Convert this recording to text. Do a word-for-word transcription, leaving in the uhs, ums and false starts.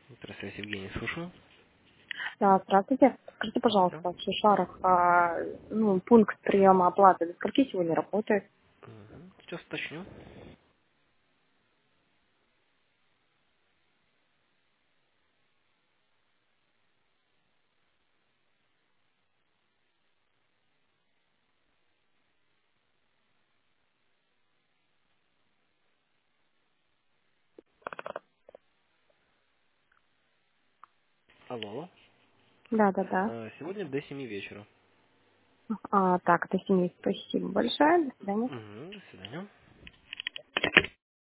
Здравствуйте, Евгений, слушаю. Да, здравствуйте. Скажите, Здравствуйте. пожалуйста, в Шишарах, а, ну, пункт приема оплаты до скольки сегодня работает? Мгм. Сейчас уточню. Алло. Да, да, да. Э, Сегодня до семи вечера. А, так, до семи. Спасибо большое. До свидания. Мгм. До свидания.